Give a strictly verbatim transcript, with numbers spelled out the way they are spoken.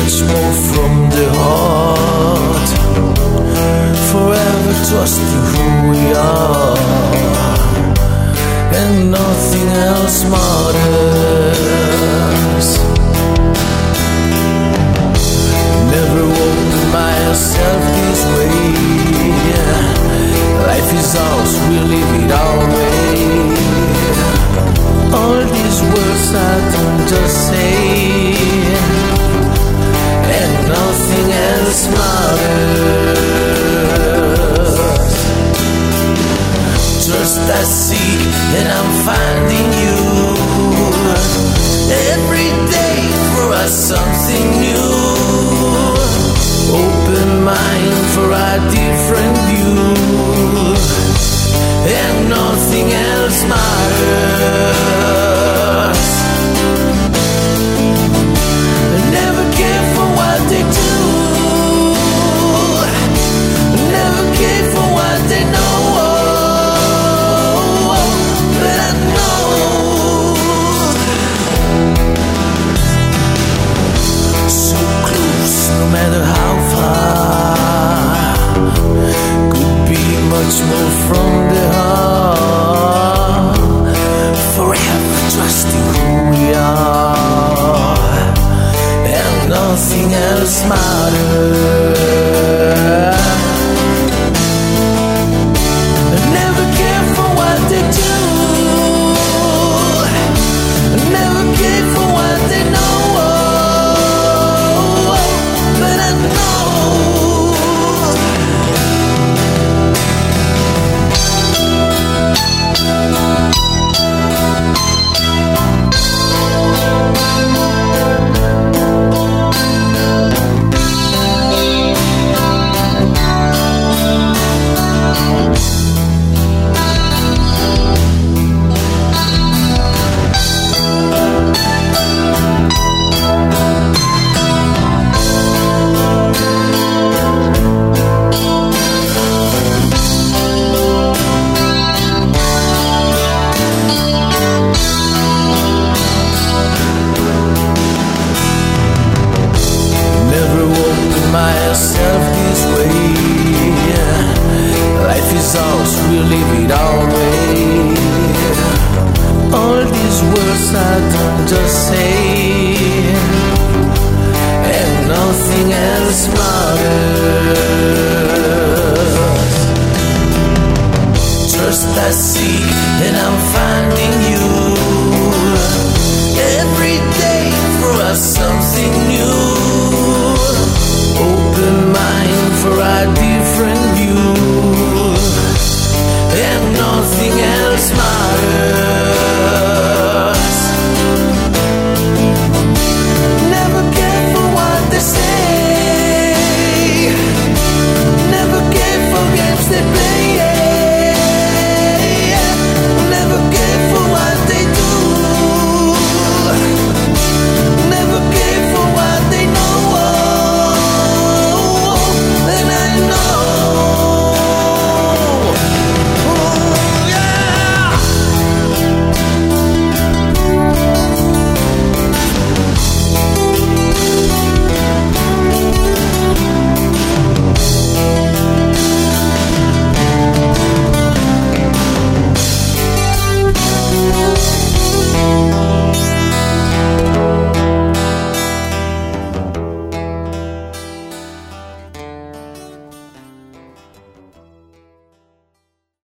much more from the heart. Forever trusting who we are, and nothing else matters. Never owned myself this way. Life is ours, we live it our way. All these words I don't just say, and nothing else matters. Trust I seek, and I'm finding you every day for us something new. Open mind for a different view, and nothing else matters. Never care for what they do, never care for what they know, but I know so close, no matter how far, could be much more from the heart. Forever trusting who we are, and nothing else matters.